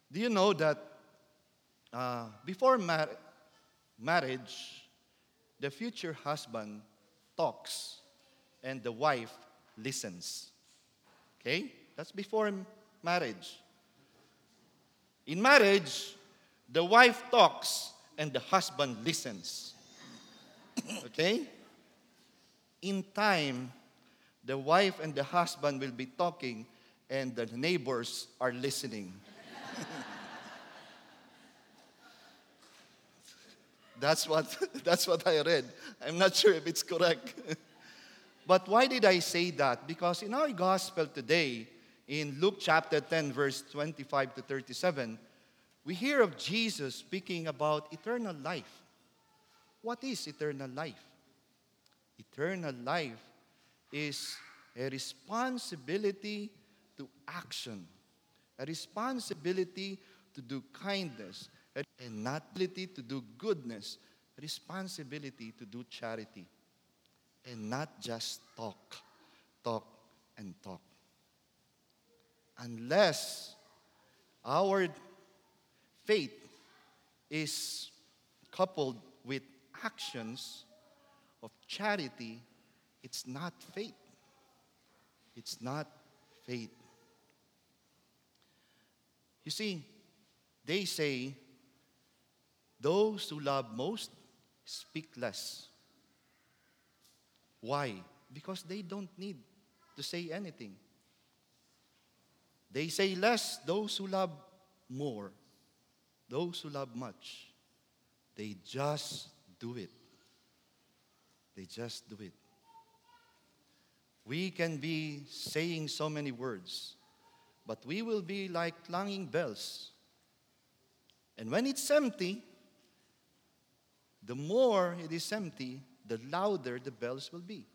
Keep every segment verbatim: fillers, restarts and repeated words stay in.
Do you know that uh, before mar- marriage, the future husband talks and the wife listens? Okay? That's before m- marriage. In marriage, the wife talks and the husband listens. Okay? In time, the wife and the husband will be talking and the neighbors are listening. That's what that's what I read. I'm not sure if it's correct. But why did I say that? Because in our gospel today, in Luke chapter ten, verse twenty-five to thirty-seven, we hear of Jesus speaking about eternal life. What is eternal life? Eternal life is a responsibility to action, a responsibility to do kindness, and not ability to do goodness, a responsibility to do charity, and not just talk, talk, and talk. Unless our faith is coupled with actions of charity, it's not faith. It's not faith. You see, they say those who love most speak less. Why? Because they don't need to say anything. They say less, those who love more. Those who love much, they just do it. They just do it. We can be saying so many words, but we will be like clanging bells. And when it's empty, the more it is empty, the louder the bells will be.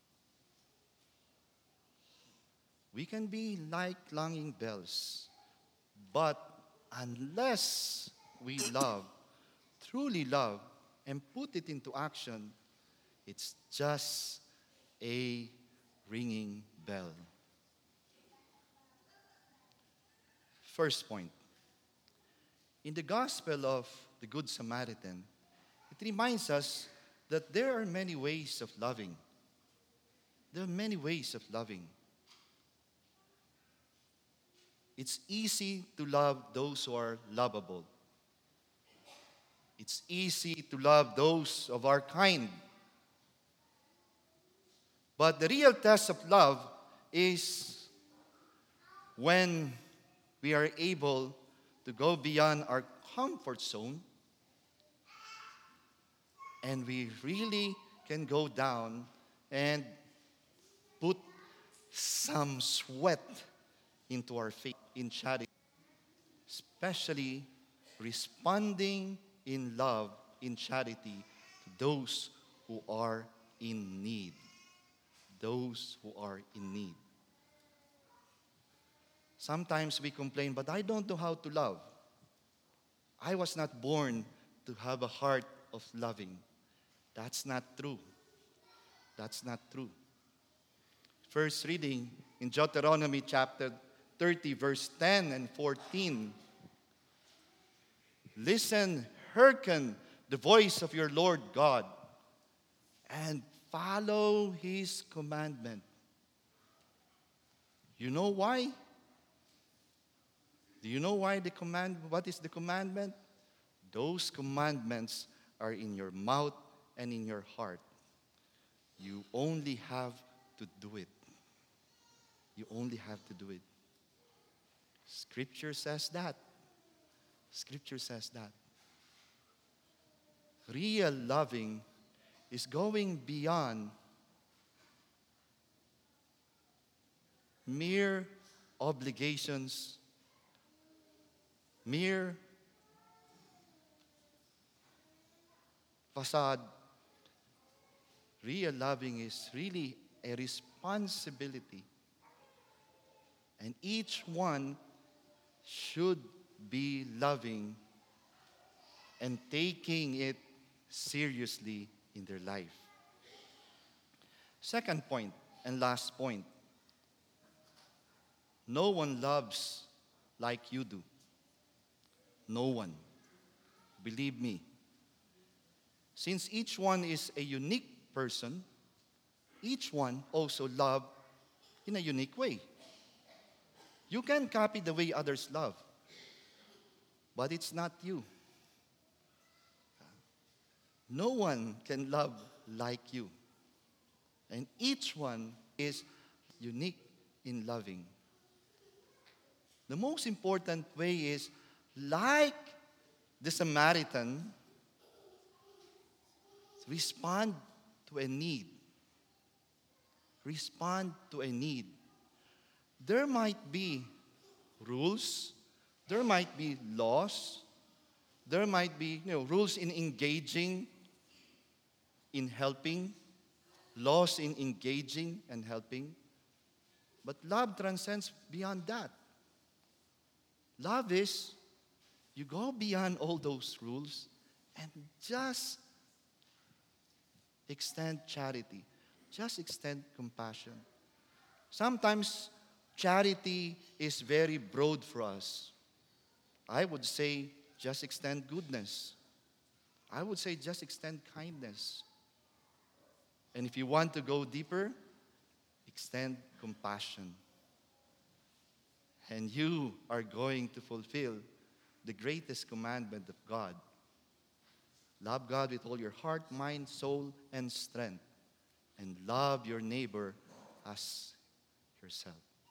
We can be like clanging bells, but unless we love, truly love, and put it into action, it's just a ringing bell. First point. In the Gospel of the Good Samaritan, it reminds us that there are many ways of loving. There are many ways of loving. It's easy to love those who are lovable. It's easy to love those of our kind. But the real test of love is when we are able to go beyond our comfort zone and we really can go down and put some sweat into our faith in charity, especially responding in love, in charity to those who are in need. Those who are in need. Sometimes we complain, but I don't know how to love. I was not born to have a heart of loving. That's not true. That's not true. First reading in Deuteronomy chapter thirty, verse ten and fourteen. Listen, hearken the voice of your Lord God, and follow His commandment. You know why? Do you know why the command? What is the commandment? Those commandments are in your mouth and in your heart. You only have to do it. You only have to do it. Scripture says that. Scripture says that. Real loving is going beyond mere obligations, mere facade. Real loving is really a responsibility. And each one should be loving and taking it seriously in their life. Second point and last point. No one loves like you do. No one. Believe me. Since each one is a unique person, each one also love in a unique way. You can copy the way others love, but it's not you. No one can love like you. And each one is unique in loving. The most important way is, like the Samaritan, respond to a need. Respond to a need. There might be rules, there might be laws, there might be you know, rules in engaging, in helping, laws in engaging and helping. But love transcends beyond that. Love is, you go beyond all those rules and just extend charity. Just extend compassion. Sometimes charity is very broad for us. I would say just extend goodness. I would say just extend kindness. And if you want to go deeper, extend compassion. And you are going to fulfill the greatest commandment of God. Love God with all your heart, mind, soul, and strength. And love your neighbor as yourself.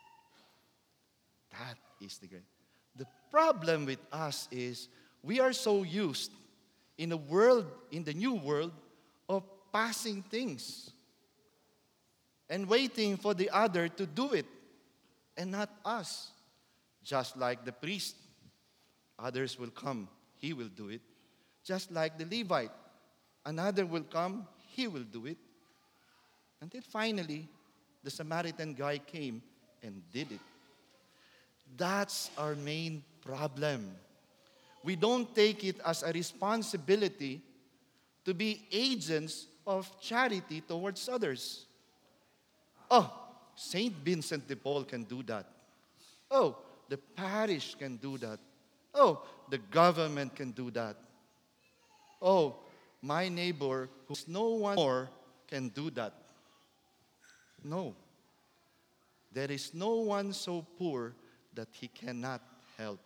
That is the great. The problem with us is we are so used in a world, in the new world, of passing things and waiting for the other to do it and not us. Just like the priest, others will come, he will do it. Just like the Levite, another will come, he will do it. Until finally, the Samaritan guy came and did it. That's our main problem. We don't take it as a responsibility to be agents of charity towards others. Oh, Saint Vincent de Paul can do that. Oh, the parish can do that. Oh, the government can do that. Oh, my neighbor, who's no one more, can do that. No. There is no one so poor that he cannot help.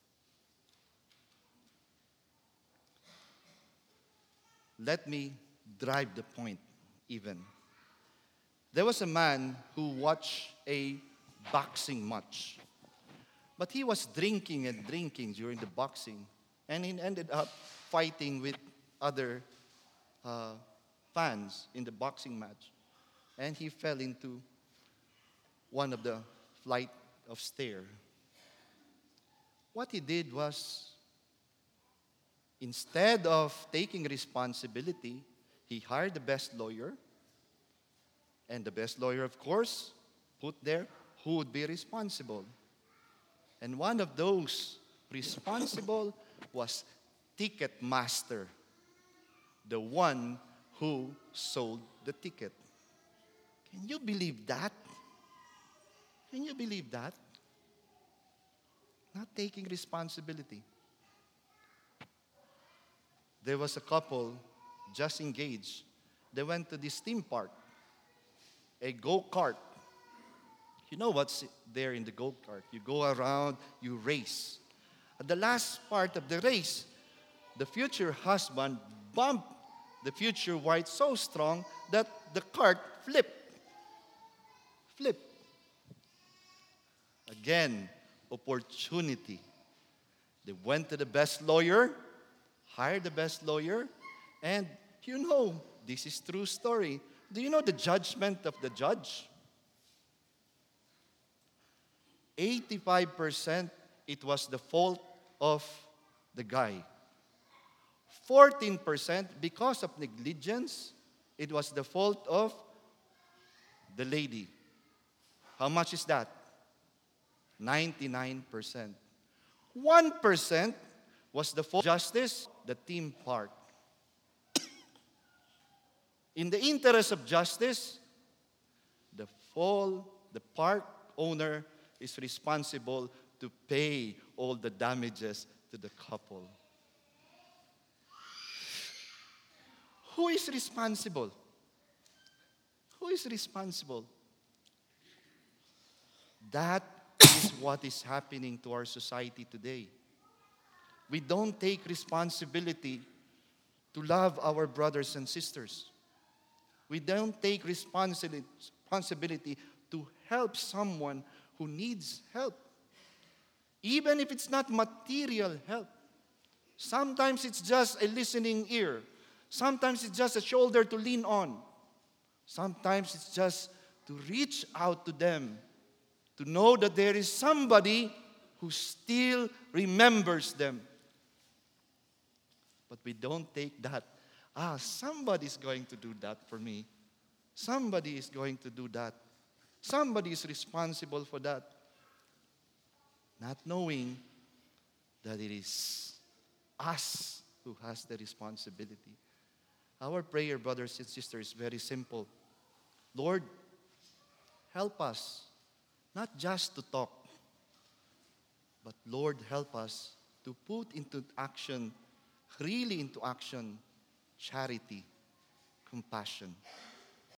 Let me drive the point even. There was a man who watched a boxing match. But he was drinking and drinking during the boxing. And he ended up fighting with other uh, fans in the boxing match. And he fell into one of the flight of stairs. What he did was, instead of taking responsibility, he hired the best lawyer. And the best lawyer, of course, put there who would be responsible. And one of those responsible was Ticketmaster, the one who sold the ticket. Can you believe that? Can you believe that? Not taking responsibility. There was a couple just engaged. They went to this theme park, a go-kart. You know what's there in the go-kart? You go around, you race. At the last part of the race, the future husband bumped the future wife so strong that the cart flipped. Flipped. Again, opportunity. They went to the best lawyer, hired the best lawyer, and you know, this is true story. Do you know the judgment of the judge? eighty-five percent it was the fault of the guy. fourteen percent because of negligence, it was the fault of the lady. How much is that? ninety-nine percent. one percent was the fault of justice, the theme park. In the interest of justice, the fall, the park owner is responsible to pay all the damages to the couple. Who is responsible? Who is responsible? That is what is happening to our society today. We don't take responsibility to love our brothers and sisters. We don't take responsibility responsibility to help someone who needs help. Even if it's not material help. Sometimes it's just a listening ear. Sometimes it's just a shoulder to lean on. Sometimes it's just to reach out to them, to know that there is somebody who still remembers them. But we don't take that. Ah, somebody's going to do that for me. Somebody is going to do that. Somebody is responsible for that. Not knowing that it is us who has the responsibility. Our prayer, brothers and sisters, is very simple. Lord, help us, not just to talk, but Lord, help us to put into action, really into action, charity, compassion.